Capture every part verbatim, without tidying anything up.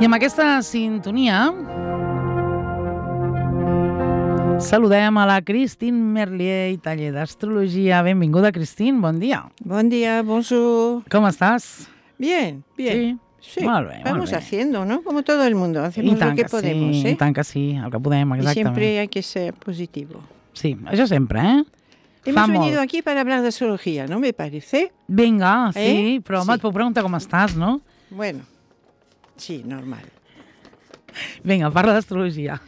amb aquesta sintonia saludem a la Christine Merlier, taller d'astrologia. Benvinguda, Christine, bon dia. Bon dia, bonjour. Com estàs? Bien, bien. Sí, sí. Molt bé, Vamos molt bé. haciendo, ¿no? Como todo el mundo, hacemos lo que, que podemos, sí, ¿eh? I tant que sí, el que podem, exactament. Y siempre hay que ser positivo. Sí, això sempre, eh? Hemos Fa venido molt. aquí para hablar de astrología, ¿no me parece? Vinga, sí, Eh? però home, Sí. et puc preguntar com estàs, no? Bueno, sí, normal. Vinga, parla d'astrologia.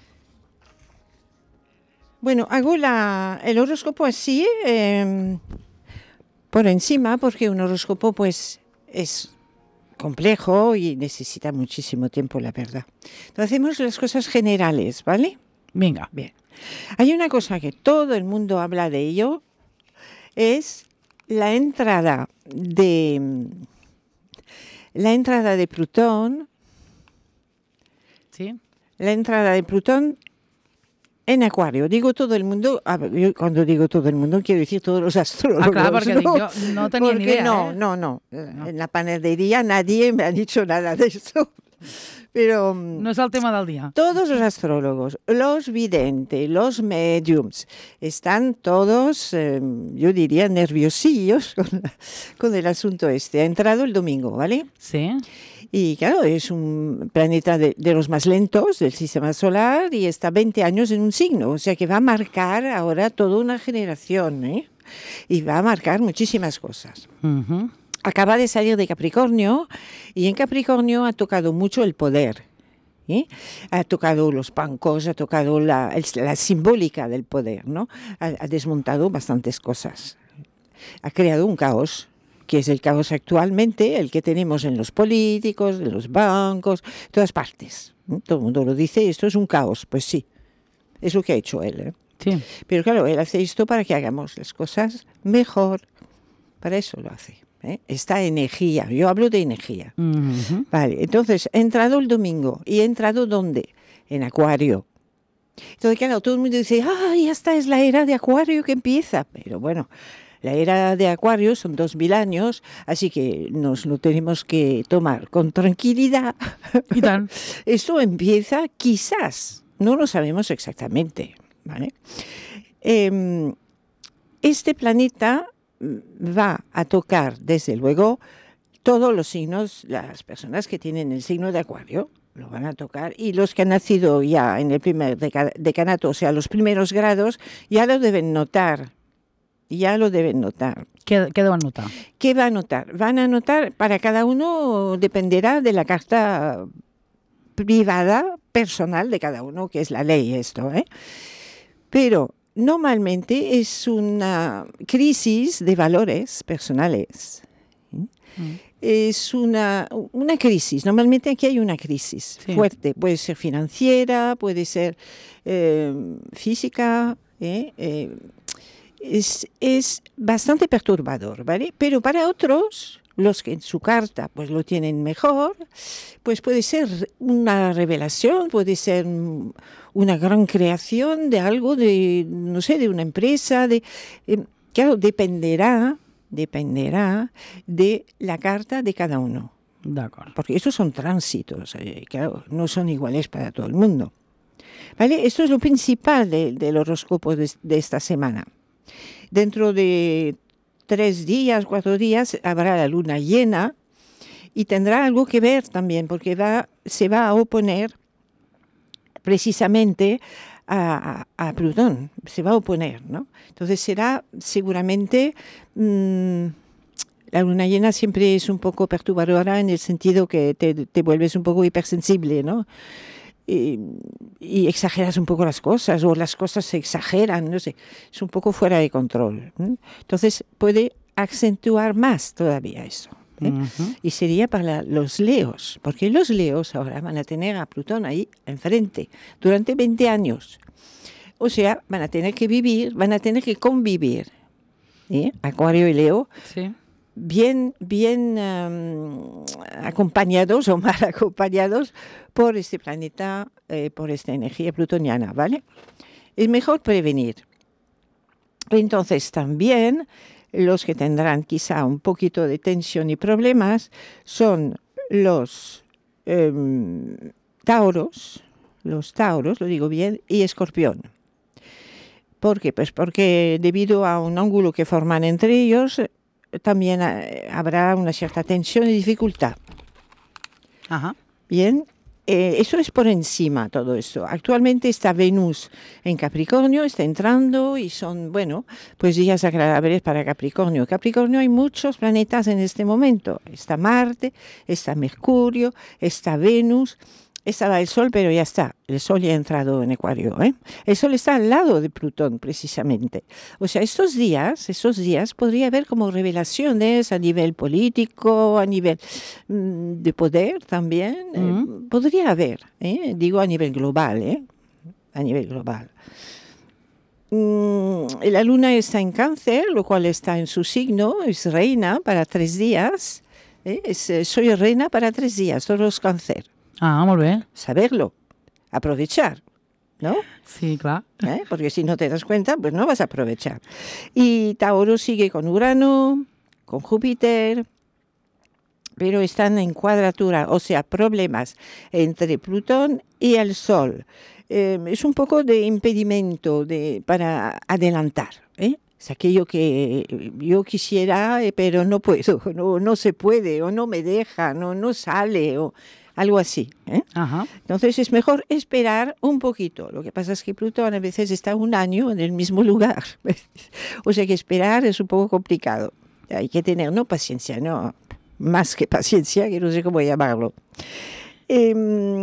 Bueno, hago la, el horóscopo así, eh, por encima, porque un horóscopo pues es complejo y necesita muchísimo tiempo, la verdad. Entonces hacemos las cosas generales, ¿vale? Vinga. Bien. Hay una cosa que todo el mundo habla de ello, es la entrada de la entrada de Plutón, Sí? la entrada de Plutón en Acuario. Digo todo el mundo, a ver, yo cuando digo todo el mundo quiero decir todos los astrólogos. Ah, clar, perquè ¿no? dic, jo no tenia ni Porque idea, no, eh? no, no, No. En la panadería nadie me ha dicho nada de eso. Pero mm, No és el tema del dia. todos los astrólogos, los videntes, los mediums, están todos, eh, yo diría, nerviosillos con, la- con el asunto este. Ha entrado el domingo, ¿vale? Sí? Y claro, es un planeta de, de los más lentos del sistema solar y está veinte años en un signo, o sea que va a marcar ahora toda una generación, ¿eh? Y va a marcar muchísimas cosas. Uh Acaba de salir de Capricornio y en Capricornio ha tocado mucho el poder. ¿eh? Ha tocado los bancos, ha tocado la, el- la simbólica del poder, ¿no? Ha, ha desmontado bastantes cosas. Ha creado un caos, que es el caos actualmente, el que tenemos en los políticos, en los bancos, todas partes. ¿eh? Todo el mundo lo dice, esto es un caos. Pues sí, es lo que ha hecho él. ¿eh? Sí. Pero claro, él hace esto para que hagamos las cosas mejor. Para eso lo hace. ¿eh? Esta energía, yo hablo de energía. Uh Vale, entonces, he entrado el domingo. ¿Y he entrado dónde? En Acuario. Entonces, claro, todo el mundo dice, ah, ya está, es la era de Acuario que empieza. Pero bueno, la era de Acuario son dos mil años, así que nos lo tenemos que tomar con tranquilidad. I tant. Esto empieza quizás, no lo sabemos exactamente, ¿vale? Em, este planeta mm, va a tocar, desde luego, todos los signos, las personas que tienen el signo de Acuario lo van a tocar, y los que han nacido ya en el primer deca- decanato, o sea, los primeros grados, ya lo deben notar, ya lo deben notar. Què, què deuen notar? ¿Qué va a notar? Van a notar, para cada uno dependerá de la carta privada, personal de cada uno, que es la ley esto, ¿eh? Pero normalmente es una crisis de valores personales. ¿eh? Mm. Es una, una crisis, normalmente aquí hay una crisis Sí. fuerte, puede ser financiera, puede ser eh, física, ¿eh? Eh, es, es bastante perturbador, ¿vale? Pero para otros, los que en su carta pues lo tienen mejor, pues puede ser una revelación, puede ser mm, una gran creación de algo, de, no sé, de una empresa, de, eh, claro, dependerá, dependerá de la carta de cada uno, D'acord. porque estos son tránsitos, eh, claro, no son iguales para todo el mundo. ¿Vale? Esto es lo principal de- del horóscopo de, de esta semana. Dentro de tres días, cuatro días, habrá la luna llena y tendrá algo que ver también, porque va, se va a oponer precisamente a, a- a Plutón, se va a oponer, ¿no? Entonces será seguramente... mm, la luna llena siempre es un poco perturbadora en el sentido que te, te vuelves un poco hipersensible, ¿no? Y, y exageras un poco las cosas, o las cosas se exageran, no sé, es un poco fuera de control. ¿eh? Entonces puede acentuar más todavía eso. ¿eh? Mhm. Y sería para los leos, porque los leos ahora van a tener a Plutón ahí enfrente durante veinte años. O sea, van a tener que vivir, van a tener que convivir. ¿eh? Acuario y Leo, Sí. bien, bien um, acompañados o mal acompañados por este planeta, eh, por esta energía plutoniana, ¿vale? Es mejor prevenir. Entonces también los que tendrán quizá un poquito de tensión y problemas son los eh, Tauros, los Tauros, lo digo bien, y Escorpión. ¿Por qué? Pues porque debido a un ángulo que forman entre ellos, también eh, habrá una cierta tensión y dificultad. Ajá. Bien, eh, eso es por encima todo esto. Actualmente está Venus en Capricornio, está entrando y son, bueno, pues días agradables para Capricornio. Capricornio hay muchos planetas en este momento. Está Marte, está Mercurio, está Venus. Estaba el Sol, pero ya está. El Sol ya ha entrado en Acuario, ¿eh? El Sol está al lado de Plutón, precisamente. O sea, estos días, estos días podría haber como revelaciones a nivel político, a nivel mmm, de poder también. Uh-huh. Eh, podría haber, ¿eh? Digo a nivel global, ¿eh? A nivel global. Mm, la Luna está en Cáncer, lo cual está en su signo, es reina para tres días. ¿eh? Es, soy reina para tres días, todos los Cáncer. Ah, molt bé. Saberlo, aprovechar, ¿no? Sí, clar. ¿Eh? Porque si no te das cuenta, pues no vas a aprovechar. Y Tauro sigue con Urano, con Júpiter, pero están en cuadratura, o sea, problemas entre Plutón y el Sol. Eh, es un poco de impedimento de, para adelantar, ¿eh? Es aquello que yo quisiera, pero no puedo, no, no se puede, o no me deja, no, no sale, o algo así. ¿eh? Ajá. Entonces es mejor esperar un poquito. Lo que pasa es que Plutón a veces está un año en el mismo lugar. O sea que esperar es un poco complicado. Hay que tener, no paciencia, no, más que paciencia, que no sé cómo llamarlo. Eh,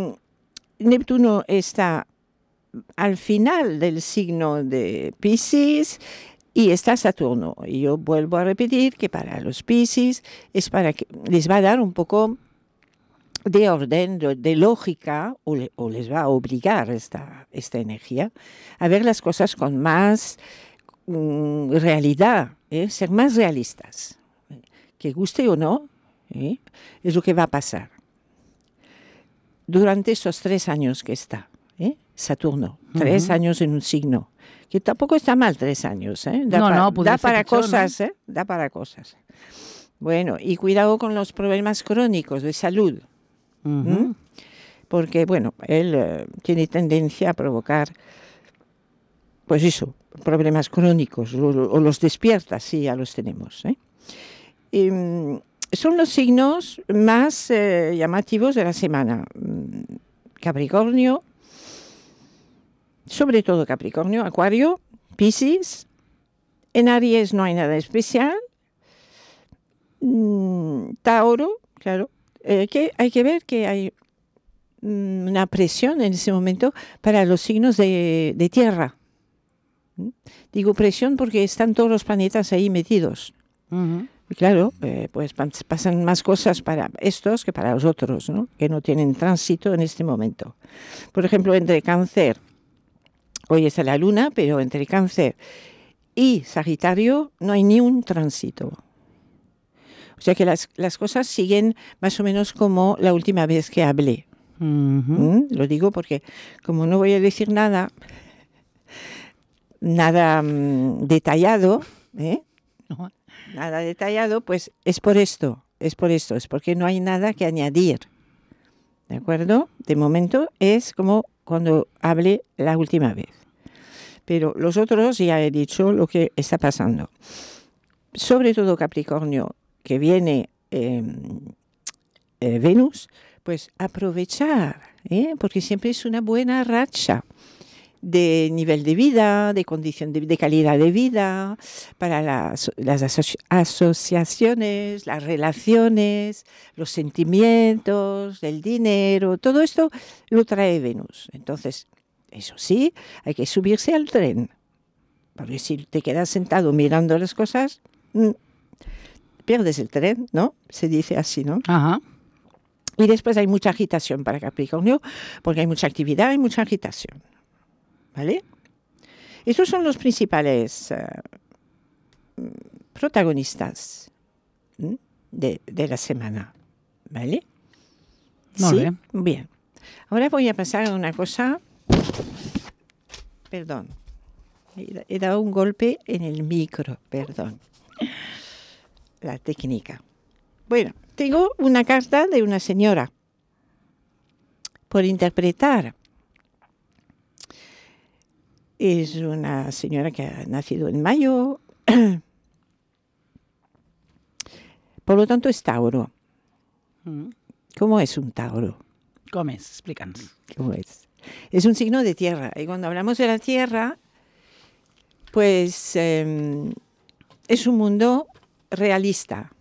Neptuno está al final del signo de Piscis y está Saturno. Y yo vuelvo a repetir que para los Piscis es para que les va a dar un poco de orden, de, de lógica, o, le, o les va a obligar esta, esta energía a ver las cosas con más um, realidad, ¿eh? Ser más realistas. Que guste o no, ¿eh? Es lo que va a pasar. Durante esos tres años que está, ¿eh? Saturno, tres uh-huh. años en un signo, que tampoco está mal tres años, ¿eh? Da, no, pa, no, da para pitjor, cosas, ¿no? ¿eh? Da para cosas. Bueno, y cuidado con los problemas crónicos de salud. Uh-huh. ¿Mm? Porque, bueno, él uh, tiene tendencia a provocar, pues eso, problemas crónicos, o, o los despierta, sí, ya los tenemos. ¿eh? Y, um, son los signos más eh, llamativos de la semana. Capricornio, sobre todo Capricornio, Acuario, Piscis. En Aries no hay nada especial. Mm, Tauro, claro. Eh, que hay que ver que hay mm, una presión en ese momento para los signos de, de tierra. ¿Mm? Digo presión porque están todos los planetas ahí metidos. Uh-huh. Y claro, eh, pues pasan más cosas para estos que para los otros, ¿no? Que no tienen tránsito en este momento. Por ejemplo, entre Cáncer, hoy está la Luna, pero entre Cáncer y Sagitario no hay ni un tránsito. O sea que las, las cosas siguen más o menos como la última vez que hablé. Uh-huh. ¿Mm? Lo digo porque como no voy a decir nada, nada um, detallado, ¿eh? Uh-huh. Nada detallado, pues es por esto, es por esto, es porque no hay nada que añadir. ¿De acuerdo? De momento es como cuando hablé la última vez. Pero los otros ya he dicho lo que está pasando. Sobre todo Capricornio, que viene eh, eh, Venus, pues aprovechar, ¿eh? Porque siempre es una buena racha de nivel de vida, de condición de, de calidad de vida, para las, las aso- asociaciones, las relaciones, los sentimientos, el dinero, todo esto lo trae Venus. Entonces, eso sí, hay que subirse al tren, porque si te quedas sentado mirando las cosas, mmm, pierdes el tren, ¿no? Se dice así, ¿no? Ajá. Y después hay mucha agitación para Capricornio, porque hay mucha actividad y mucha agitación. ¿Vale? Esos son los principales uh, protagonistas ¿m? de, de la semana. ¿Vale? Muy ¿Sí? bien. Bien. Ahora voy a pasar a una cosa. Perdón. He, he dado un golpe en el micro. Perdón. La técnica. Bueno, tengo una carta de una señora. por interpretar. Es una señora que ha nacido en mayo, por lo tanto es Tauro. Mm. ¿Cómo es un Tauro? Com és? Explica'ns. ¿Cómo es? Es un signo de tierra. Y cuando hablamos de la tierra, pues eh, es un mundo realista.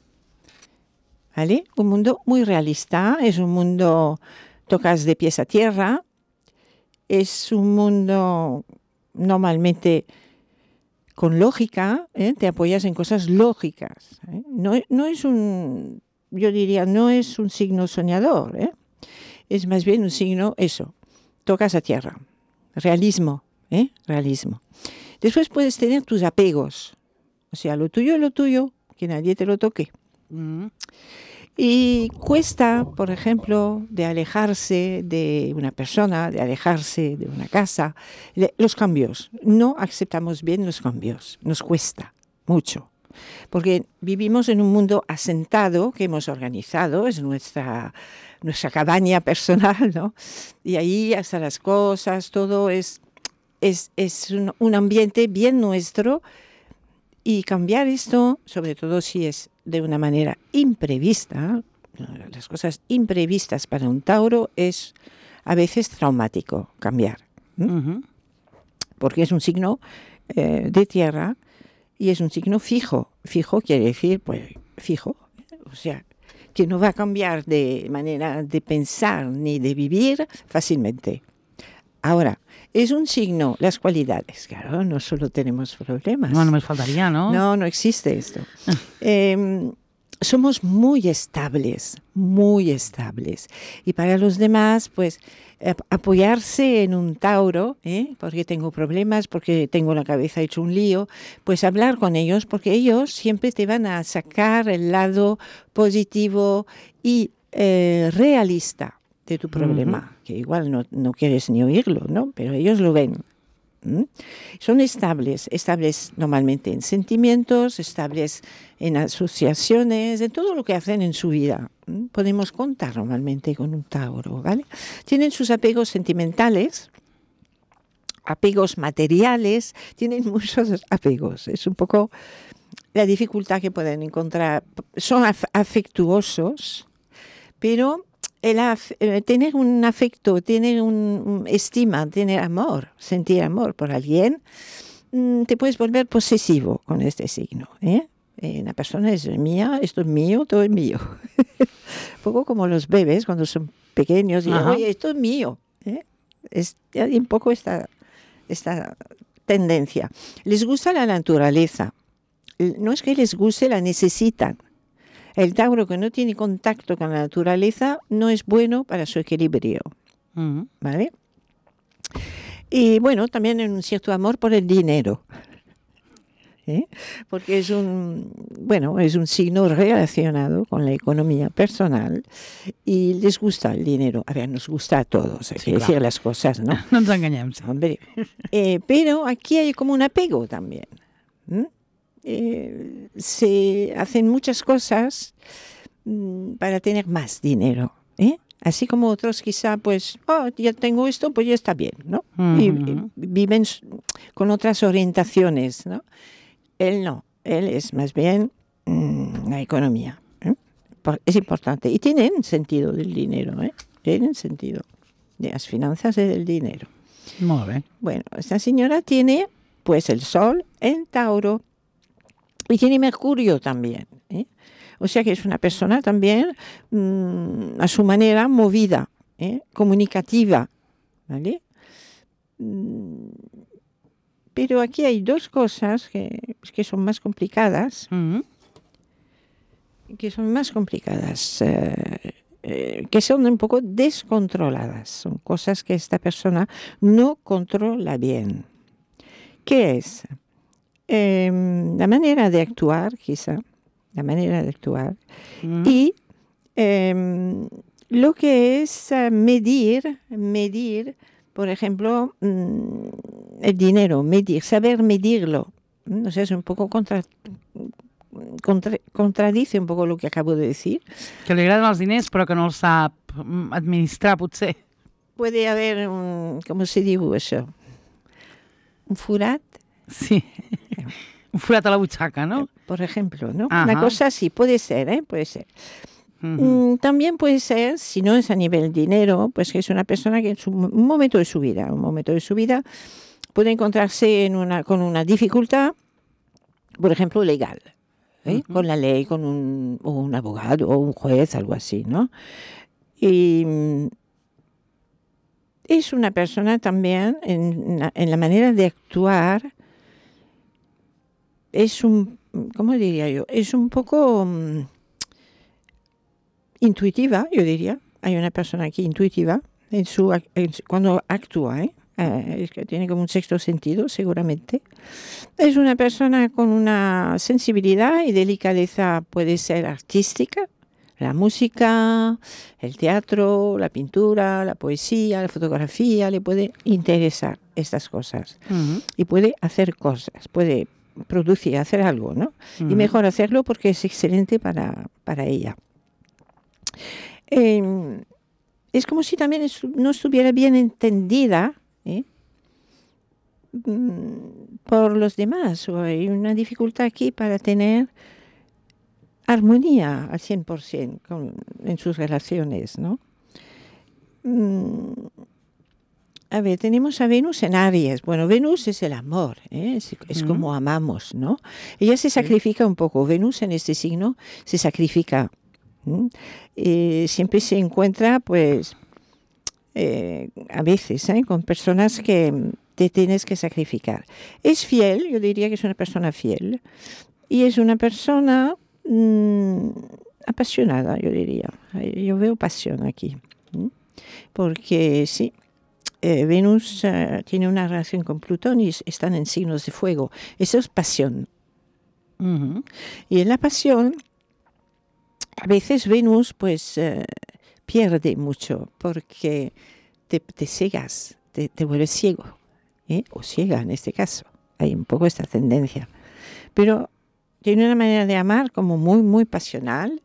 ¿Vale? Un mundo muy realista. Es un mundo, tocas de pies a tierra. Es un mundo normalmente con lógica, ¿eh? Te apoyas en cosas lógicas. ¿eh? No, no es un, yo diría, no es un signo soñador, ¿eh? Es más bien un signo, eso, tocas a tierra, realismo, ¿eh? Realismo. Después puedes tener tus apegos, o sea, lo tuyo es lo tuyo, que nadie te lo toque. Mm. Y cuesta, por ejemplo, de alejarse de una persona, de alejarse de una casa, le, los cambios. No aceptamos bien los cambios, nos cuesta mucho. Porque vivimos en un mundo asentado que hemos organizado, es nuestra, nuestra cabaña personal, ¿no? Y ahí hasta las cosas, todo es, es, es un, un ambiente bien nuestro. Y cambiar esto, sobre todo si es de una manera imprevista, las cosas imprevistas para un Tauro es a veces traumático cambiar. ¿eh? Uh-huh. Porque es un signo eh, de tierra y es un signo fijo. Fijo quiere decir, pues, fijo. ¿eh? O sea, que no va a cambiar de manera de pensar ni de vivir fácilmente. Ahora, es un signo, las cualidades, claro, no solo tenemos problemas. No, no me faltaría, ¿no? No, no existe esto. eh, somos muy estables, muy estables. Y para los demás, pues, eh, apoyarse en un Tauro, ¿eh? Porque tengo problemas, porque tengo la cabeza hecho un lío, pues hablar con ellos, porque ellos siempre te van a sacar el lado positivo y eh, realista de tu problema, uh-huh. que igual no, no quieres ni oírlo, ¿no? Pero ellos lo ven. ¿Mm? Son estables, estables normalmente en sentimientos, estables en asociaciones, en todo lo que hacen en su vida. ¿Mm? Podemos contar normalmente con un Tauro, ¿vale? Tienen sus apegos sentimentales, apegos materiales, tienen muchos apegos. Es un poco la dificultad que pueden encontrar. Son af- afectuosos, pero el af- tener un afecto, tener un estima, tener amor, sentir amor por alguien, te puedes volver posesivo con este signo. ¿eh? Una persona es mía, esto es mío, todo es mío. Un poco como los bebés cuando son pequeños, y oye, esto es mío. ¿eh? Es, hay un poco esta, esta tendencia. Les gusta la naturaleza. No es que les guste, la necesitan. El Tauro que no tiene contacto con la naturaleza no es bueno para su equilibrio, uh-huh. ¿vale? Y bueno, también hay un cierto amor por el dinero, ¿eh? Porque es un, bueno, es un signo relacionado con la economía personal y les gusta el dinero. A ver, nos gusta a todos, hay sí, que claro. decir las cosas, ¿no? No nos engañemos. Hombre, eh, pero aquí hay como un apego también, ¿eh? Eh, se hacen muchas cosas mm, para tener más dinero, ¿eh? Así como otros quizá, pues, oh, ya tengo esto, pues ya está bien, ¿no? Uh-huh. y, y viven con otras orientaciones, ¿no? Él no, él es más bien mm, la economía, ¿eh? Es importante. Y tienen sentido del dinero, ¿eh? Tienen sentido de las finanzas y del dinero. Muy bien. Bueno, esta señora tiene, pues, el Sol en Tauro. Y tiene Mercurio también, ¿eh? O sea que es una persona también mmm, a su manera movida, ¿eh? comunicativa, ¿vale? Mm, pero aquí hay dos cosas que, que son más complicadas, uh-huh. que son más complicadas, eh, eh, que son un poco descontroladas, son cosas que esta persona no controla bien. ¿Qué es? Eh, la manera de actuar, quizá, la manera de actuar, mm. y eh, lo que es uh, medir, medir, por ejemplo, mm, el dinero, medir, saber medirlo. O sea, es un poco contra, contra, contradice un poco lo que acabo de decir. Que li agraden els diners però que no els sap administrar, potser. Puede haber un, ¿cómo se diu això? Un forat. Sí, un forat a la butxaca, ¿no? Por ejemplo, ¿no? Ajá. Una cosa así, puede ser, ¿eh? Puede ser. Uh-huh. Mm, también puede ser, si no es a nivel dinero, pues que es una persona que en su, un momento de su vida, un momento de su vida, puede encontrarse en una, con una dificultad, por ejemplo, legal, ¿eh? Uh-huh. Con la ley, con un, o un abogado o un juez, algo así, ¿no? Y es una persona también, en, en la manera de actuar, es un, ¿cómo diría yo? Es un poco um, intuitiva, yo diría. Hay una persona aquí intuitiva en su, en su, cuando actúa, ¿eh? Eh, es que tiene como un sexto sentido, seguramente. Es una persona con una sensibilidad y delicadeza, puede ser artística, la música, el teatro, la pintura, la poesía, la fotografía, le puede interesar estas cosas. Uh-huh. Y puede hacer cosas, puede producir, hacer algo, ¿no? Uh-huh. Y mejor hacerlo porque es excelente para, para ella. Eh, es como si también no estuviera bien entendida, ¿eh? por los demás, o hay una dificultad aquí para tener armonía al cien por ciento con, en sus relaciones, ¿no? Mm, a ver, tenemos a Venus en Aries. Bueno, Venus es el amor, ¿eh? es, es mm. como amamos, ¿no? Ella se sacrifica sí. un poco. Venus en este signo se sacrifica. ¿Mm? Eh, siempre se encuentra, pues, eh, a veces, ¿eh? con personas que te tienes que sacrificar. Es fiel, yo diría que es una persona fiel. Y es una persona mmm, apasionada, yo diría. Yo veo pasión aquí. ¿Mm? Porque sí. Eh, Venus uh, tiene una relación con Plutón y están en signos de fuego. Eso es pasión. Uh-huh. Y en la pasión, a veces Venus pues uh, pierde mucho porque te, te cegas, te, te vuelves ciego, ¿eh? o ciega en este caso. Hay un poco esta tendencia. Pero tiene una manera de amar como muy, muy pasional.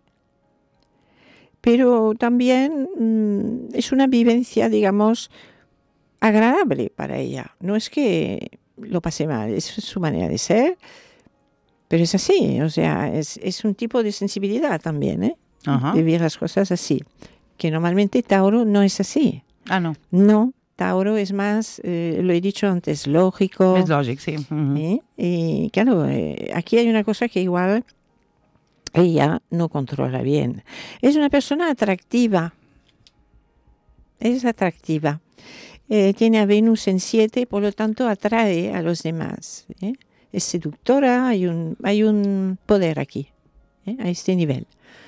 Pero también mmm, es una vivencia, digamos, agradable para ella. No es que lo pase mal, es su manera de ser, pero es así, o sea, es, es un tipo de sensibilidad también, ¿eh? Uh-huh. De ver las cosas así, que normalmente Tauro no es así. Ah, no. No, Tauro es más, eh, lo he dicho antes, lógico. Es lógico, sí. Uh-huh. ¿eh? Y claro, eh, aquí hay una cosa que igual ella no controla bien. Es una persona atractiva, es atractiva. Eh, tiene a Venus en siete, por lo tanto atrae a los demás. ¿eh? Es seductora, hay un, hay un poder aquí, ¿eh? a este nivel.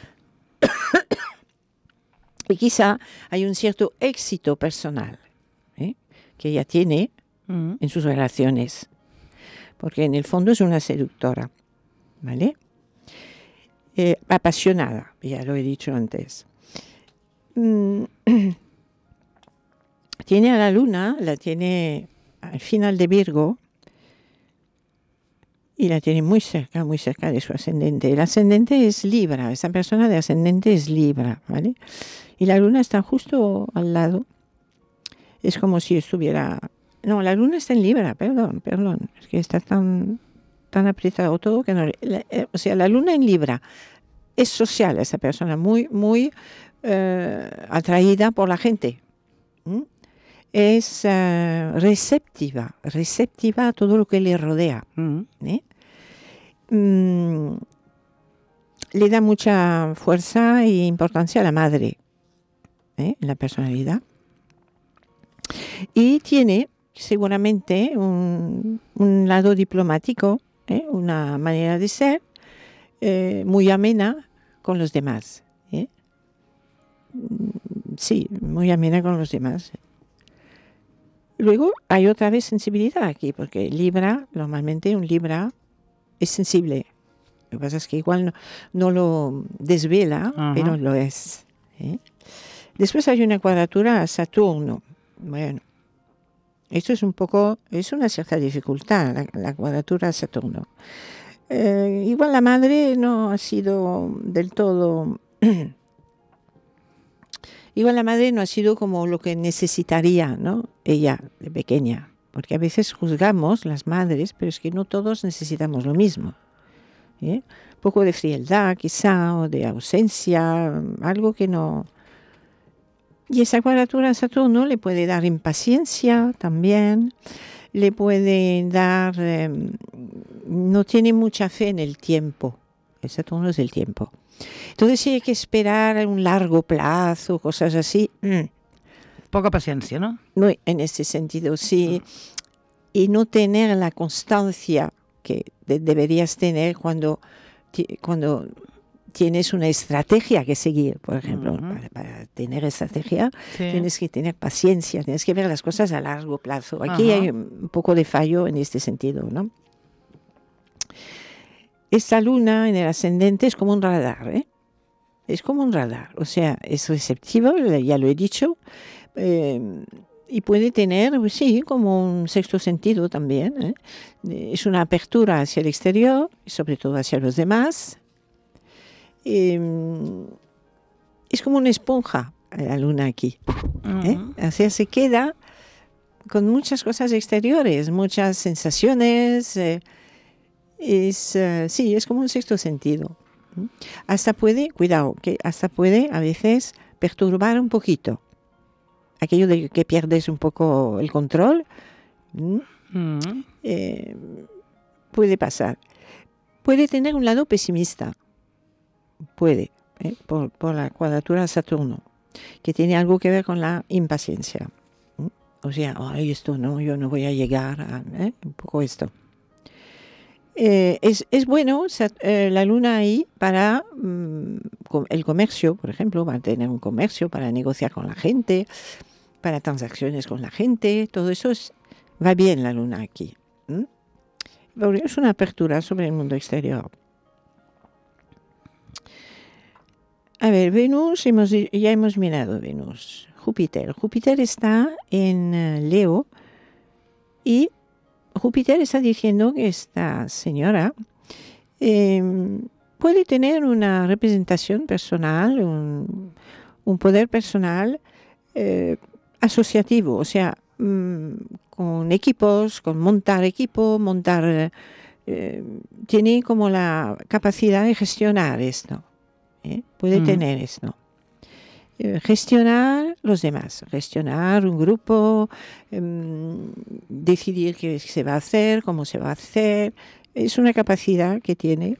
Y quizá hay un cierto éxito personal ¿eh? que ella tiene uh-huh. en sus relaciones, porque en el fondo es una seductora, ¿vale? Eh, apasionada, ya lo he dicho antes. Mm. Tiene a la luna, la tiene al final de Virgo y la tiene muy cerca, muy cerca de su ascendente. El ascendente es Libra, esa persona de ascendente es Libra, ¿vale? Y la luna está justo al lado. Es como si estuviera... No, la luna está en Libra, perdón, perdón. Es que está tan, tan apretado todo que no... La, eh, o sea, la luna en Libra es social, esa persona, muy, muy eh, atraída por la gente. ¿Mm? Es uh, receptiva, receptiva a todo lo que le rodea. Uh-huh. ¿eh? Mm, le da mucha fuerza e importancia a la madre, ¿eh? en la personalidad. Y tiene seguramente un, un lado diplomático, ¿eh? una manera de ser eh, muy amena con los demás. ¿eh? Sí, muy amena con los demás. Luego hay otra vez sensibilidad aquí, porque Libra, normalmente un Libra es sensible. Lo que pasa es que igual no, no lo desvela, uh-huh. pero lo es. ¿eh? Después hay una cuadratura a Saturno. Bueno, esto es un poco, es una cierta dificultad, la, la cuadratura a Saturno. Eh, igual la madre no ha sido del todo... igual la madre no ha sido como lo que necesitaría, ¿no? Ella, de pequeña. Porque a veces juzgamos las madres, pero es que no todos necesitamos lo mismo. ¿Eh? Un poco de frialdad, quizá, o de ausencia, algo que no... Y esa cuadratura a Saturno le puede dar impaciencia también, le puede dar... Eh, no tiene mucha fe en el tiempo. El Saturno es el tiempo. Entonces, si hay que esperar a un largo plazo, cosas así... Mmm, poca paciencia, ¿no? No, en ese sentido, sí. Y no tener la constancia que de, deberías tener cuando, cuando tienes una estrategia que seguir, por ejemplo. Uh-huh. para, para tener estrategia sí. tienes que tener paciencia, tienes que ver las cosas a largo plazo. Aquí uh-huh. hay un poco de fallo en este sentido, ¿no? Esta luna en el ascendente es como un radar, ¿eh? Es como un radar, o sea, es receptivo, ya lo he dicho, eh, y puede tener, sí, como un sexto sentido también, ¿eh? Es una apertura hacia el exterior, y sobre todo hacia los demás. Eh, es como una esponja la luna aquí, ¿eh? Uh-huh. O sea, se queda con muchas cosas exteriores, muchas sensaciones. Eh, es, uh, sí, es como un sexto sentido. Hasta puede, cuidado, que hasta puede a veces perturbar un poquito. Aquello de que pierdes un poco el control, ¿m? Mm. Eh, puede pasar. Puede tener un lado pesimista, puede, ¿eh? por, por la cuadratura de Saturno, que tiene algo que ver con la impaciencia. ¿Mm? O sea, ay, esto no, yo no voy a llegar a, ¿eh? un poco esto. Eh, es, es bueno eh, la luna ahí para mm, el comercio, por ejemplo, para tener un comercio, para negociar con la gente, para transacciones con la gente, todo eso es, va bien la luna aquí. ¿Mm? Porque es una apertura sobre el mundo exterior. A ver, Venus, hemos, ya hemos mirado Venus. Júpiter. Júpiter está en uh, Leo y Júpiter está diciendo que esta señora eh, puede tener una representación personal, un, un poder personal eh, asociativo, o sea, mmm, con equipos, con montar equipo, montar... Eh, tiene como la capacidad de gestionar esto, ¿eh? Puede mm. tener esto. Gestionar los demás, gestionar un grupo, eh, decidir qué se va a hacer, cómo se va a hacer. Es una capacidad que tiene.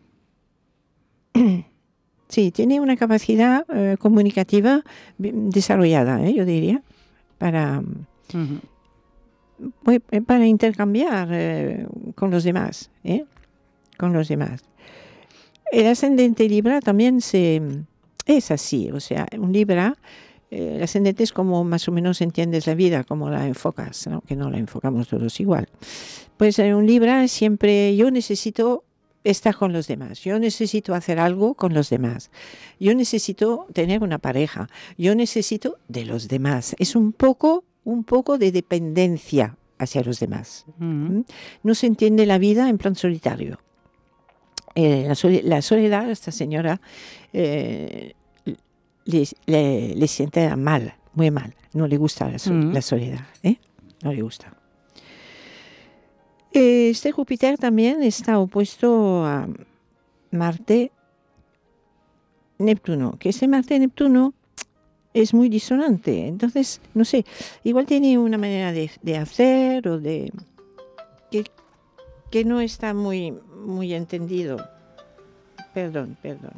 Sí, tiene una capacidad eh, comunicativa desarrollada, ¿eh? Yo diría, para, uh-huh. para intercambiar eh, con los demás, ¿eh? Con los demás. El ascendente Libra también se... Es así, o sea, un Libra, eh, el ascendente es como más o menos entiendes la vida, como la enfocas, ¿no? Que no la enfocamos todos igual. Pues en un Libra siempre yo necesito estar con los demás, yo necesito hacer algo con los demás, yo necesito tener una pareja, yo necesito de los demás. Es un poco, un poco de dependencia hacia los demás. Uh-huh. No se entiende la vida en plan solitario. Eh, la, sol- la soledad, esta señora eh, le, le, le siente mal, muy mal. No le gusta la, sol- mm. la soledad, ¿eh? No le gusta. Este Júpiter también está opuesto a Marte, Neptuno, que ese Marte Neptuno es muy disonante. Entonces, no sé, igual tiene una manera de, de hacer o de... que que no está muy, muy entendido. Perdón, perdón.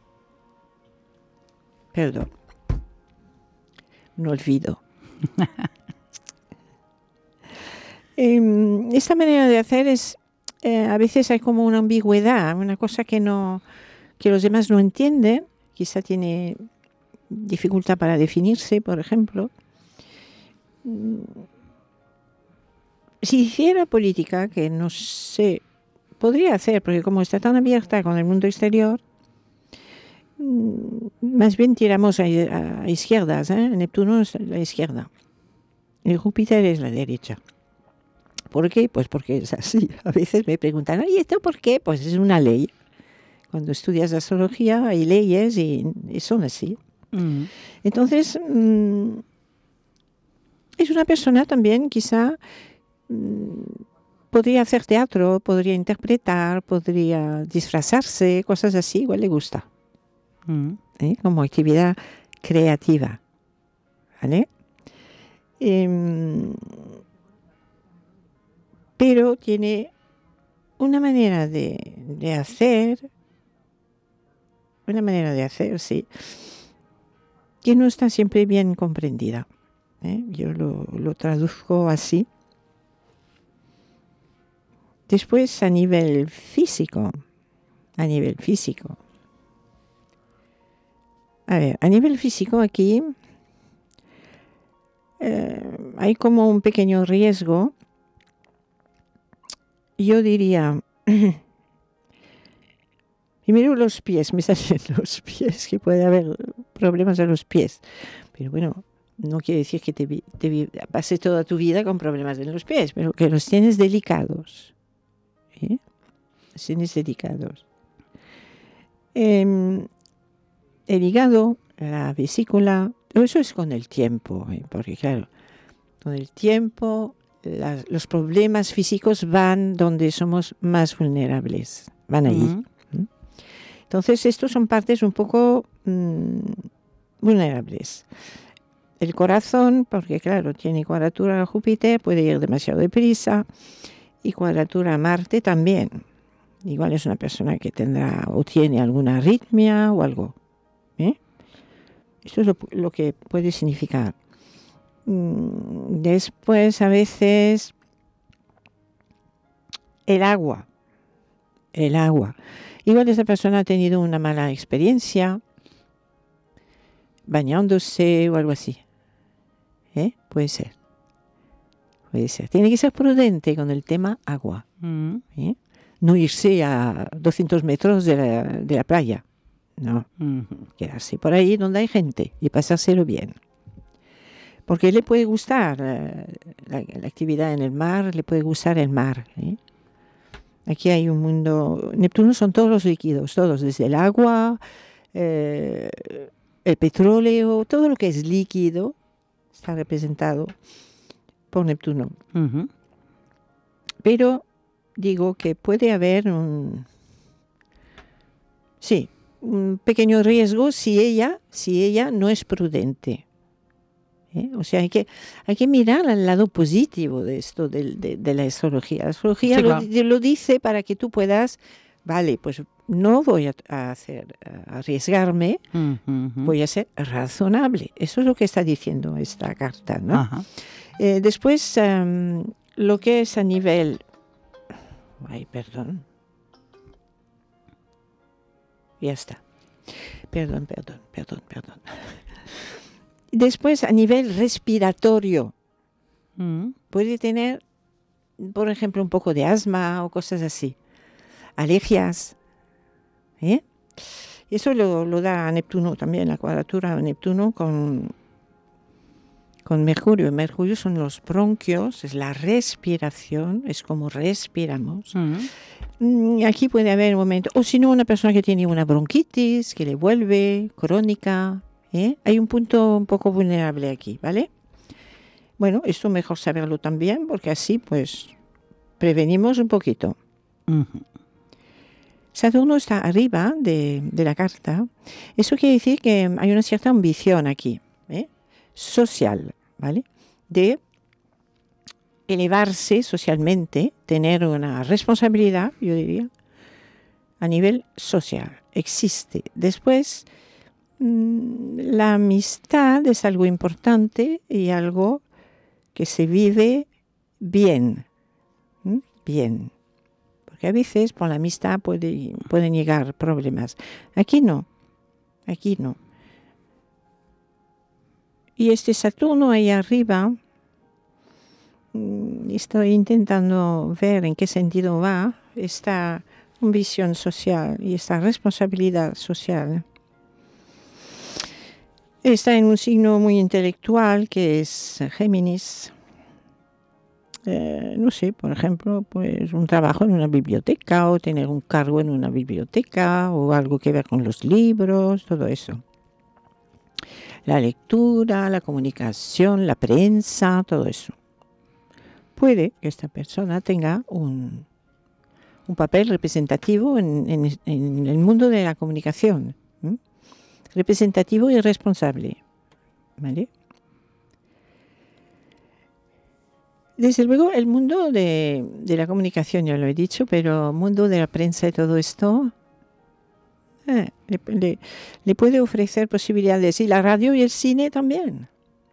Perdón. No olvido. eh, esta manera de hacer es, eh, a veces hay como una ambigüedad, una cosa que no, que los demás no entienden. Quizá tiene dificultad para definirse, por ejemplo. Si hiciera política, que no sé, podría hacer, porque como está tan abierta con el mundo exterior, más bien tiramos a, a izquierdas, ¿eh? Neptuno es la izquierda y Júpiter es la derecha. ¿Por qué? Pues porque es así. A veces me preguntan, ¿y esto por qué? Pues es una ley. Cuando estudias astrología hay leyes y, y son así. Mm. Entonces, mmm, es una persona también, quizá, mmm, podría hacer teatro, podría interpretar, podría disfrazarse, cosas así, igual le gusta. Mm. ¿Eh? Como actividad creativa. ¿Vale? Eh, pero tiene una manera de, de hacer, una manera de hacer, sí, que no está siempre bien comprendida. ¿eh? Yo lo, lo traduzco así. Después, a nivel físico, a nivel físico. A ver, a nivel físico aquí eh, hay como un pequeño riesgo. Yo diría, primero los pies, me salen los pies, que puede haber problemas en los pies. Pero bueno, no quiere decir que te, te pases toda tu vida con problemas en los pies, pero que los tienes delicados. ¿eh? Los tienes delicados. Eh, el hígado, la vesícula, todo eso es con el tiempo, ¿eh? porque claro, con el tiempo las, los problemas físicos van donde somos más vulnerables, van ahí. Mm. ¿eh? Entonces, estos son partes un poco mmm, vulnerables. El corazón, porque claro, tiene cuadratura a Júpiter, puede ir demasiado deprisa, y cuadratura a Marte también. Igual es una persona que tendrá o tiene alguna arritmia o algo. ¿eh? Esto es lo, lo que puede significar. Después, a veces, el agua. El agua. Igual esa persona ha tenido una mala experiencia bañándose o algo así. ¿Eh? Puede ser. Puede ser. Tiene que ser prudente con el tema agua. Mm. ¿eh? No irse a doscientos metros de la, de la playa. No. Mm. Quedarse por ahí donde hay gente y pasárselo bien. Porque le puede gustar eh, la, la actividad en el mar, le puede gustar el mar. ¿eh? Aquí hay un mundo... Neptuno son todos los líquidos, todos, desde el agua, eh, el petróleo, todo lo que es líquido está representado por Neptuno. Uh-huh. Pero digo que puede haber un... Sí, un pequeño riesgo si ella, si ella no es prudente. ¿Eh? O sea, hay que, hay que mirar al lado positivo de esto, de, de, de la astrología. La astrología Sí, lo, claro. lo dice para que tú puedas, vale, pues no voy a, a hacer, a arriesgarme, Uh-huh. voy a ser razonable. Eso es lo que está diciendo esta carta, ¿no? Ajá. Eh, después, um, lo que es a nivel... Ay, perdón. Ya está. Perdón, perdón, perdón, perdón. Después, a nivel respiratorio, Mm. puede tener, por ejemplo, un poco de asma o cosas así. Alergias. ¿eh? Eso lo, lo da Neptuno también, la cuadratura de Neptuno con, con Mercurio. Mercurio son los bronquios, es la respiración, es como respiramos. Mm. Aquí puede haber un momento, o si no, una persona que tiene una bronquitis, que le vuelve crónica. ¿eh? Hay un punto un poco vulnerable aquí, ¿vale? Bueno, esto mejor saberlo también, porque así pues prevenimos un poquito. Uh-huh. Saturno está arriba de, de la carta. Eso quiere decir que hay una cierta ambición aquí, ¿eh? social, ¿vale? De elevarse socialmente, tener una responsabilidad, yo diría, a nivel social. Existe. Después, mmm, la amistad es algo importante y algo que se vive bien. ¿Mm? Bien. Porque a veces por la amistad puede, pueden llegar problemas. Aquí no. Aquí no. Y este Saturno ahí arriba, estoy intentando ver en qué sentido va esta visión social y esta responsabilidad social. Está en un signo muy intelectual que es Géminis. eh, no sé, por ejemplo, pues un trabajo en una biblioteca o tener un cargo en una biblioteca o algo que ver con los libros, todo eso. La lectura, la comunicación, la prensa, todo eso. Puede que esta persona tenga un, un papel representativo en, en, en el mundo de la comunicación, ¿eh? Representativo y responsable, ¿vale? Desde luego, el mundo de, de la comunicación, ya lo he dicho, pero el mundo de la prensa y todo esto eh, le, le, le puede ofrecer posibilidades. Y la radio y el cine también.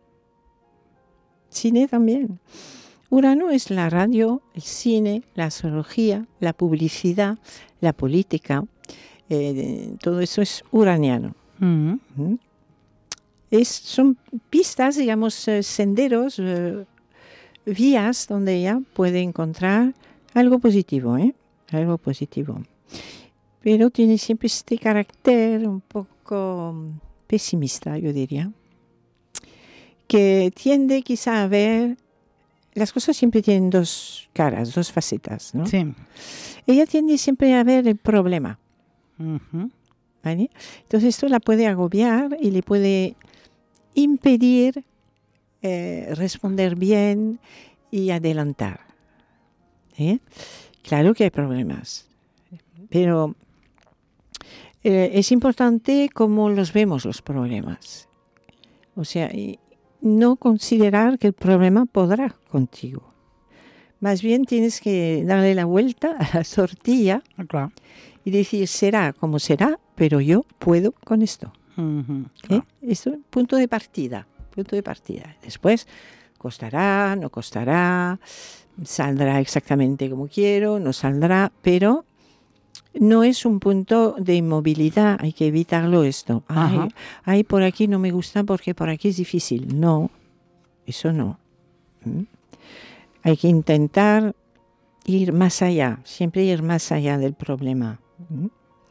Cine también. Urano es la radio, el cine, la astrología, la publicidad, la política. Eh, todo eso es uraniano. Mm. ¿Mm? Es, son pistas, digamos, eh, senderos, eh, vías donde ella puede encontrar algo positivo, ¿eh? Algo positivo. Pero tiene siempre este carácter un poco pesimista, yo diría, que tiende quizá a ver, las cosas siempre tienen dos caras, dos facetas, ¿no? Sí. Ella tiende siempre a ver el problema, Uh-huh. ¿vale? Entonces esto la puede agobiar y le puede impedir eh, responder bien y adelantar, ¿eh? Claro que hay problemas, pero eh, es importante cómo los vemos los problemas. O sea, y no considerar que el problema podrá contigo. Más bien tienes que darle la vuelta a la tortilla Ah, clar. y decir, será como será, pero yo puedo con esto. Uh-huh. ¿Eh? Esto es punto de partida, punto de partida. Después costará, no costará, saldrá exactamente como quiero, no saldrá, pero no es un punto de inmovilidad, hay que evitarlo esto. Ay, Ajá. ay, por aquí no me gusta porque por aquí es difícil. No, eso no. ¿Mm? Hay que intentar ir más allá, siempre ir más allá del problema. ¿Mm?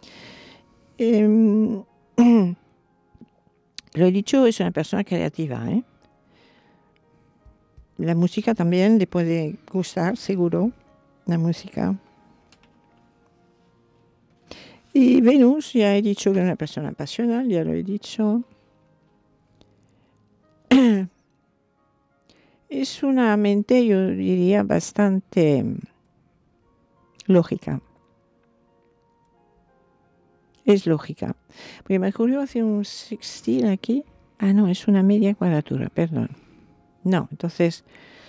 Eh, lo he dicho, es una persona creativa, ¿eh? La música también le puede gustar, seguro, la música. Y Venus, ya he dicho que es una persona pasional, ya lo he dicho. Es una mente, yo diría, bastante lógica. Es lógica. Porque Mercurio hace un sextil aquí. Ah, no, es una media cuadratura, perdón. No, entonces,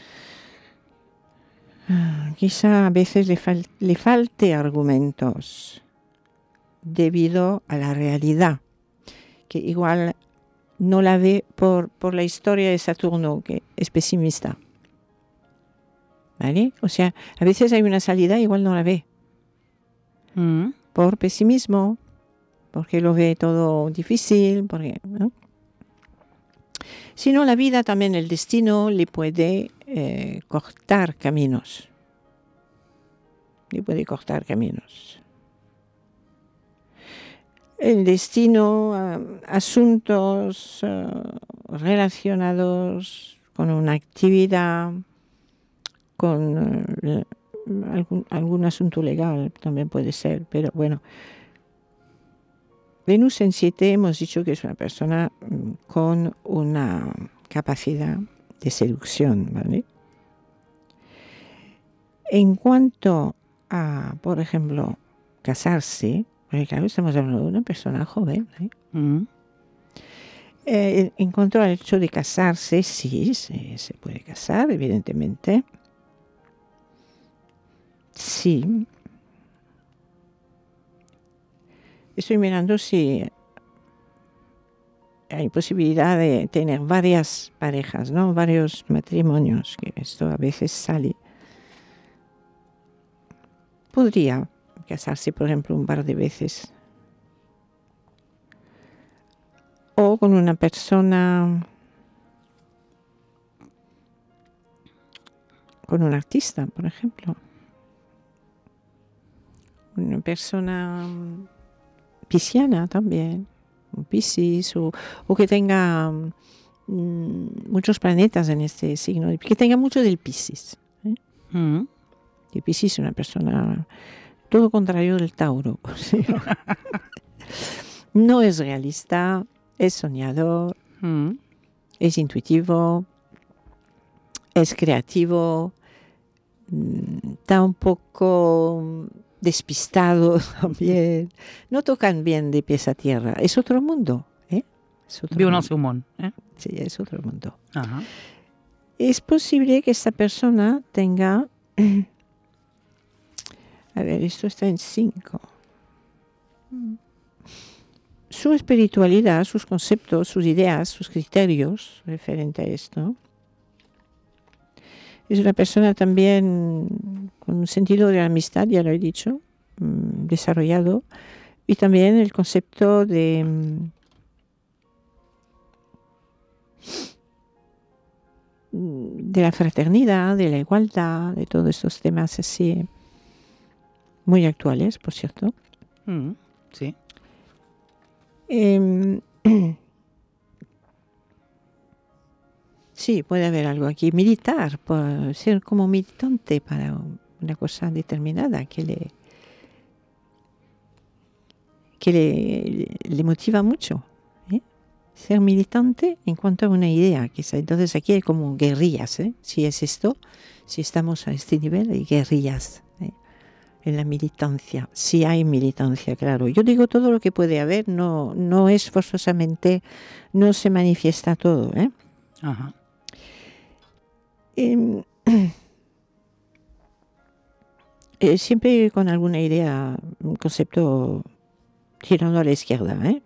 quizá a veces le, fal- le falte argumentos debido a la realidad, que igual no la ve por, por la historia de Saturno, que es pesimista. ¿Vale? O sea, a veces hay una salida, igual no la ve, Mm. por pesimismo, porque lo ve todo difícil, porque, ¿no? Si no, la vida también, el destino le puede eh, cortar caminos. Le puede cortar caminos. El destino, uh, asuntos uh, relacionados con una actividad, con uh, algún, algún asunto legal también puede ser, pero bueno. Venus en siete hemos dicho que es una persona um, con una capacidad de seducción, ¿vale? En cuanto a, por ejemplo, casarse, porque claro, estamos hablando de una persona joven, ¿eh? Mm. Eh, en cuanto al hecho de casarse, sí, se, se puede casar, evidentemente. Sí. Estoy mirando si hay posibilidad de tener varias parejas, ¿no? Varios matrimonios, que esto a veces sale. Podría casarse, por ejemplo, un par de veces. O con una persona, con un artista, por ejemplo. Una persona pisciana también, un Piscis, o, o que tenga mm, muchos planetas en este signo, que tenga mucho del Piscis, ¿eh? Mm. Y Piscis es una persona todo contrario del Tauro. No es realista, es soñador, Mm. es intuitivo, es creativo, está un poco despistado también. No tocan bien de pies a tierra. Es otro mundo, ¿eh? Es otro Viu en el mundo. seu món. Eh? Sí, es otro mundo. Ajá. Es posible que esta persona tenga... A ver, esto está en cinco. Su espiritualidad, sus conceptos, sus ideas, sus criterios referente a esto. Es una persona también con un sentido de la amistad, ya lo he dicho, mmm, desarrollado. Y también el concepto de... Mmm, de la fraternidad, de la igualdad, de todos estos temas así muy actuales, por cierto. Mm. Sí. Eh, sí, puede haber algo aquí. Militar, puede ser como militante para una cosa determinada que le, que le, le motiva mucho. ¿eh? Ser militante en cuanto a una idea. Quizá. Entonces aquí hay como guerrillas. ¿eh? Si es esto, si estamos a este nivel, hay guerrillas. ¿eh? En la militancia, si hay militancia, claro. Yo digo todo lo que puede haber, no, no es forzosamente, no se manifiesta todo. ¿eh? Ajá. Eh, eh, siempre con alguna idea, un concepto tirando a la izquierda. ¿eh?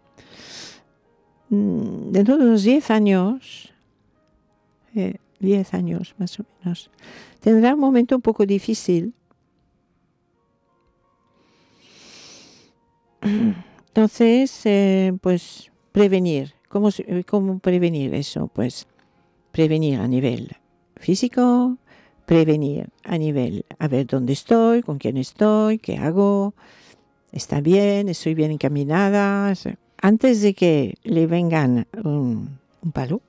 Dentro de unos diez años, eh, diez años más o menos, tendrá un momento un poco difícil. Entonces, eh, pues prevenir. ¿Cómo, ¿Cómo prevenir eso? Pues prevenir a nivel físico, prevenir a nivel, a ver dónde estoy, con quién estoy, qué hago, está bien, estoy bien encaminada. Antes de que le vengan un, un palo,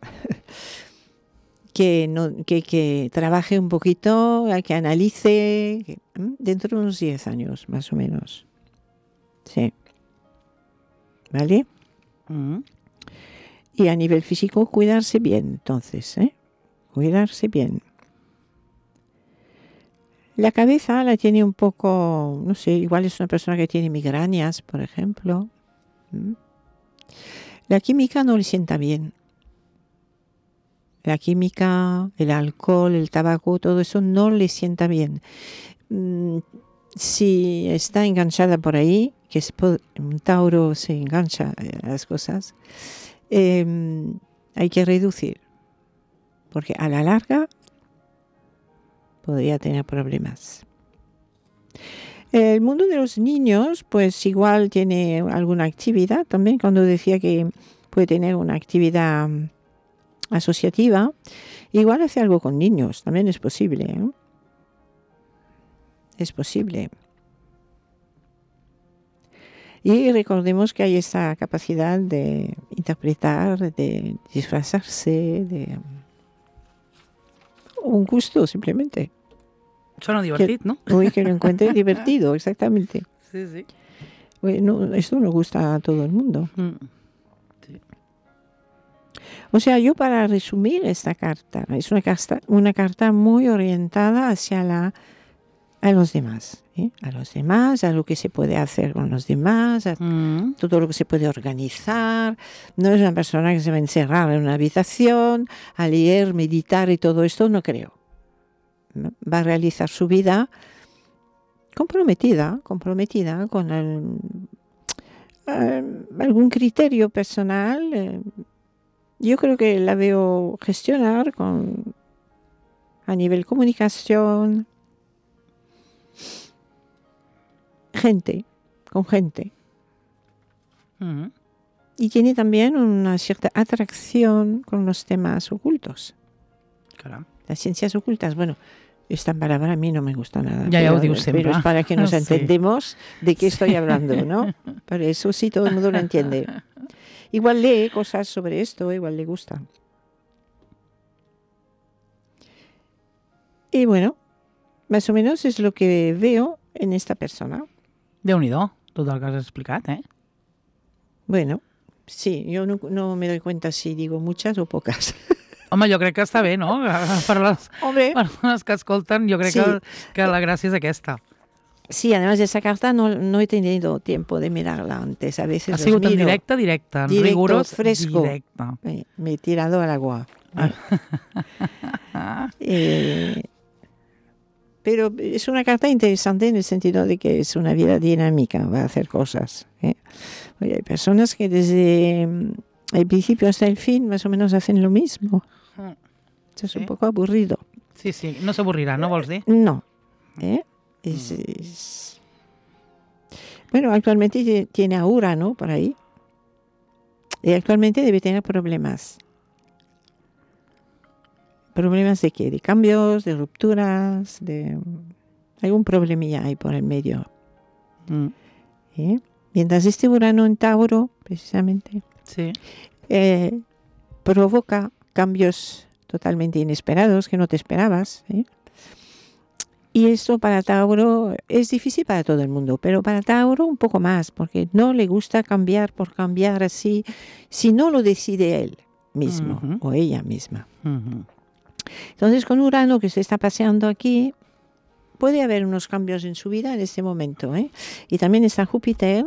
que, no, que, que trabaje un poquito, que analice, que, dentro de unos diez años más o menos. Sí. ¿Vale? Mm. Y a nivel físico, cuidarse bien, entonces, ¿eh? Cuidarse bien. La cabeza la tiene un poco, no sé, igual es una persona que tiene migrañas, por ejemplo. ¿Mm? La química no le sienta bien. La química, el alcohol, el tabaco, todo eso no le sienta bien. Mm, si está enganchada por ahí, que es un Tauro se engancha a las cosas, eh, hay que reducir, porque a la larga podría tener problemas. El mundo de los niños, pues igual tiene alguna actividad también, cuando decía que puede tener una actividad asociativa, igual hace algo con niños, también es posible, ¿eh? Es posible. Y recordemos que hay esta capacidad de interpretar, de disfrazarse, de un gusto simplemente. Sona divertit, que, no? Uy, que lo encuentre divertido, exactamente. Sí, sí. Bueno, esto no gusta a todo el mundo. Mm. Sí. O sea, yo para resumir esta carta, es una carta, una carta muy orientada hacia la a los demás, ¿eh? a los demás, a lo que se puede hacer con los demás, a Mm. todo lo que se puede organizar. No es una persona que se va a encerrar en una habitación a leer, meditar y todo esto, no creo. ¿No? Va a realizar su vida comprometida, comprometida con el, eh, algún criterio personal. Eh, yo creo que la veo gestionar con a nivel comunicación, gente, con gente. Mm. Y tiene también una cierta atracción con los temas ocultos. Caram. Las ciencias ocultas, bueno, esta palabra a mí no me gusta nada. Ya, pero, ya ho dius sempre. Pero es para que nos Sí. entendemos de qué estoy hablando, ¿no? Para eso sí todo el mundo lo entiende. Igual lee cosas sobre esto, igual le gusta. Y bueno, más o menos es lo que veo en esta persona. Déu-n'hi-do, tot el que has explicat, eh? Bueno, sí, yo no, no me doy cuenta si digo muchas o pocas. Home, jo crec que està bé, no? Per les Hombre, persones que escolten, jo crec sí. que, que la gràcia és aquesta. Sí, además de esa carta no, no he tenido tiempo de mirarla antes. A veces Ha sigut los en miro. directe, directe, en Directo, rigorós, fresco. directe. Me, me he tirado al agua. Eh, pero es una carta interesante en el sentido de que es una vida dinámica, va a hacer cosas. ¿eh? Oye, hay personas que desde el principio hasta el fin más o menos hacen lo mismo. Eso es Sí. un poco aburrido. Sí, sí, no s'avorrirà, no vols dir? No. ¿eh? Es, es... Bueno, actualmente tiene a Urano por ahí. Y actualmente debe tener problemas. ¿Problemas de qué? De cambios, de rupturas, de... Algún problemilla hay por el medio. Mm. ¿eh? Mientras este Urano en Tauro, precisamente, Sí. eh, provoca cambios totalmente inesperados que no te esperabas. ¿eh? Y esto para Tauro es difícil para todo el mundo, pero para Tauro un poco más, porque no le gusta cambiar por cambiar así, si no lo decide él mismo Ujú. o ella misma. Mhm. Entonces con Urano que se está paseando aquí, puede haber unos cambios en su vida en este momento. ¿eh? Y también está Júpiter.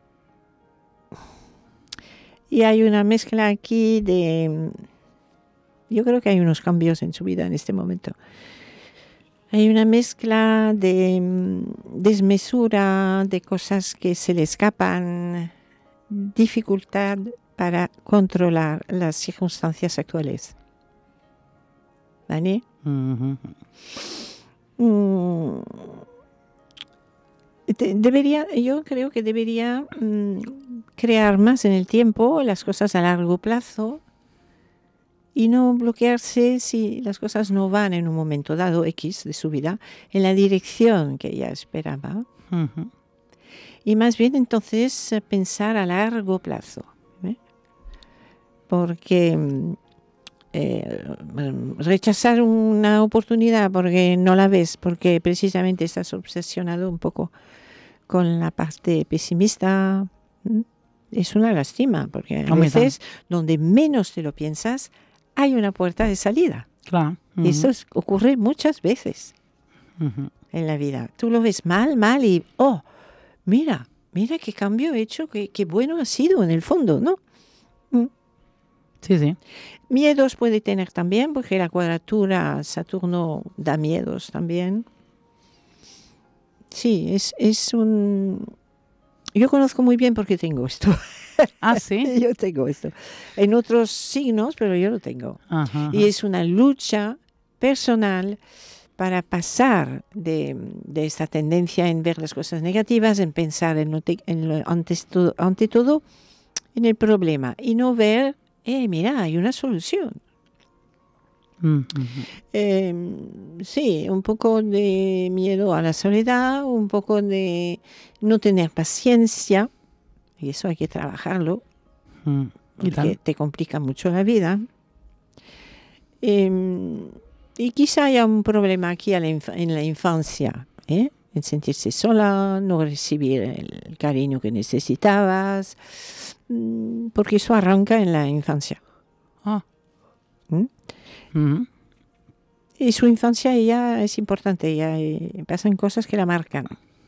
Y hay una mezcla aquí de... Yo creo que hay unos cambios en su vida en este momento. Hay una mezcla de mm, desmesura, de cosas que se le escapan, dificultad para controlar las circunstancias actuales. ¿Vale? Mhm. Mm, te- debería, yo creo que debería mm, crear más en el tiempo las cosas a largo plazo y no bloquearse si las cosas no van en un momento dado X de su vida en la dirección que ella esperaba. Mhm. Y más bien entonces eh, pensar a largo plazo. ¿eh? Porque mm, eh, mm, rechazar una oportunidad porque no la ves, porque precisamente estás obsesionado un poco con la parte pesimista, ¿m? es una lástima, porque a Home, i tant. veces donde menos te lo piensas hay una puerta de salida. Clar. Y Mhm. eso es- ocurre muchas veces Mhm. en la vida. Tú lo ves mal, mal y, oh, mira, mira qué cambio he hecho, qué, qué bueno ha sido en el fondo, ¿no? Mm. Sí, sí. Miedos puede tener también, porque la cuadratura Saturno da miedos también. Sí, es, es un... Yo conozco muy bien porque tengo esto. Ah, sí? Yo tengo esto. En otros signos, pero yo lo tengo. Ajá. Y es una lucha personal para pasar de, de esta tendencia en ver las cosas negativas, en pensar en lo, te- en lo- antes todo, ante todo en el problema y no ver, eh, mira, hay una solución. Mhm. Eh, sí, un poco de miedo a la soledad, un poco de no tener paciencia, y eso hay que trabajarlo, Mhm. I porque tant. te complica mucho la vida. Eh, y quizá haya un problema aquí a la inf- en la infancia, ¿eh? En sentirse sola, no recibir el cariño que necesitabas, mm, porque eso arranca en la infancia. Ah. ¿Mm? Mhm. Y su infancia ella es importante, ella, eh, pasan cosas que la marcan.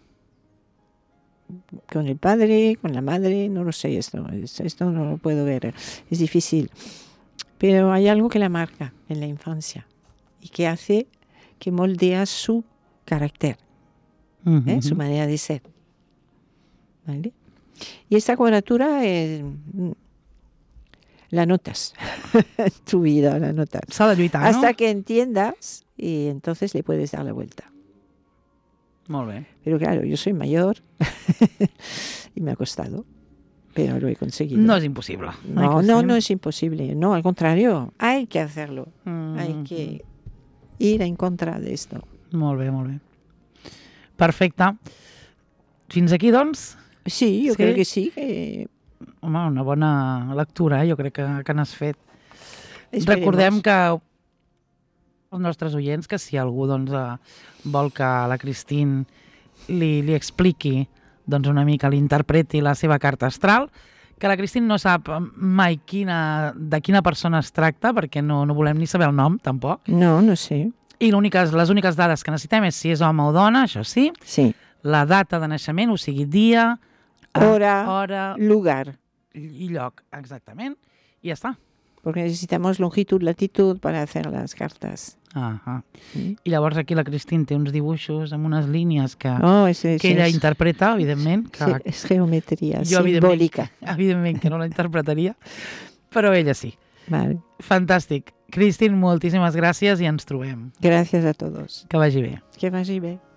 Con el padre, con la madre, no lo sé, esto, es- esto no lo puedo ver, es difícil. Pero hay algo que la marca en la infancia y que hace que moldea su carácter, ¿eh? Mhm. Su manera de ser. ¿Vale? Y esta cuadratura es, mm, la notas en tu vida, la notas. S'ha de lluitar, Hasta no? que entiendas y entonces le puedes dar la vuelta. Molt bé. Pero claro, yo soy mayor y me ha costado, pero lo he conseguido. No és impossible. no, Ai, que no, sí. no es imposible. No, al contrario, hay que hacerlo. Mhm. Hay que ir en contra de esto. Molt bé, molt bé. Perfecte. Fins aquí, doncs, Sí, yo Sí. creo que sí. Que home, una bona lectura, eh? Jo crec que, que n'has fet. esperemos. Recordem que als nostres oients que si algú doncs, eh, vol que la Cristín li, li expliqui doncs, una mica, li interpreti la seva carta astral, que la Cristín no sap mai quina, de quina persona es tracta, perquè no, no volem ni saber el nom, tampoc. No, no sé. I l'úniques, les úniques dades que necessitem és si és home o dona, això sí, Sí. la data de naixement, o sigui, dia, Hora, hora lugar. i lloc, exactament, i ja està. Porque necesitamos longitud, latitud para hacer las cartas. Ah, Mm. I llavors aquí la Cristín té uns dibuixos amb unes línies que, Oh, eso, eso que ella es, interpreta, evidentment, que ge- es geometría jo evidentment, simbólica. evidentment que no la interpretaria, però ella sí. Vale. Fantàstic. Cristín, moltíssimes gràcies i ens trobem. Gracias a todos. Que vagi bé. Que vagi bé.